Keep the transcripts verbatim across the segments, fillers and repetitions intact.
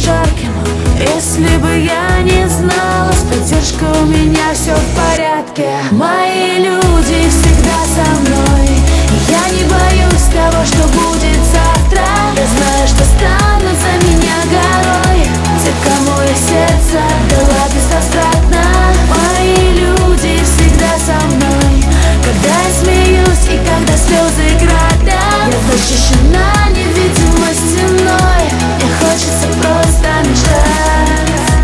жарким. Если бы я не знала, с поддержкой у меня все в порядке. Мои люди всегда со мной, и я не боюсь того, что будет завтра. Я знаю, что станут за меня горой те, кому я сердце отдала безвозвратно. Мои люди всегда со мной, когда я смеюсь и когда слезы градом. Я защищена невидимой стеной, мне хочется просто мечтать.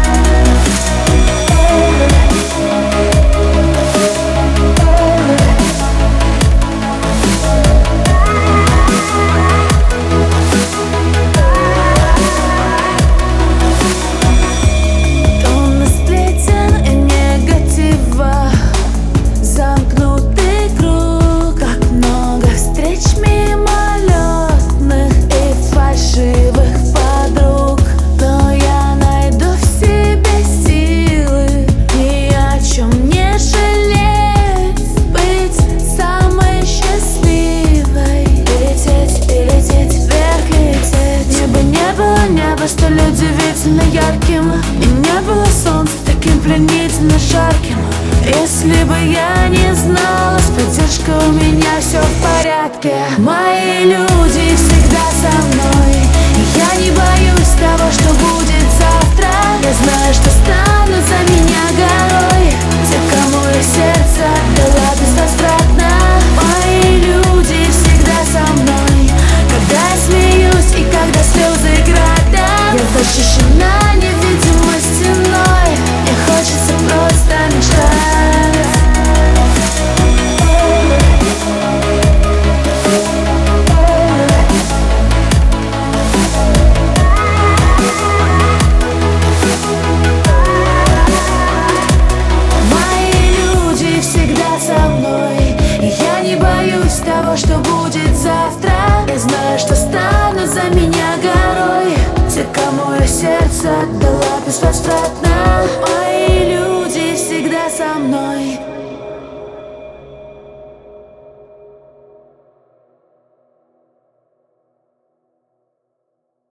Тонны сплетен и негатива, замкнутый круг, как много встреч мимолетных и фальшивых подруг. Но я найду в себе силы ни о чем не жалеть, быть самой счастливой, лететь и лететь вверх, лететь. Небо не было небо столь удивительно ярким, и не было солнца таким пленительно жарким. Если бы я не знала, с поддержкой у меня все в порядке. Мои люди всегда со мной, и я не боюсь того, что будет завтра. Я знаю, что станут за меня горой те, кому я сердце отдала безвозвратно. Мои люди всегда со мной, когда я смеюсь и когда слезы градом. Я защищена невидимой стеной, мне хочется просто мечтать. Мои люди всегда со мной, и я не боюсь того, что будет завтра. Я знаю, что станут за меня горой те, кому я сердце отдала безвозвратно. Мои люди всегда со мной.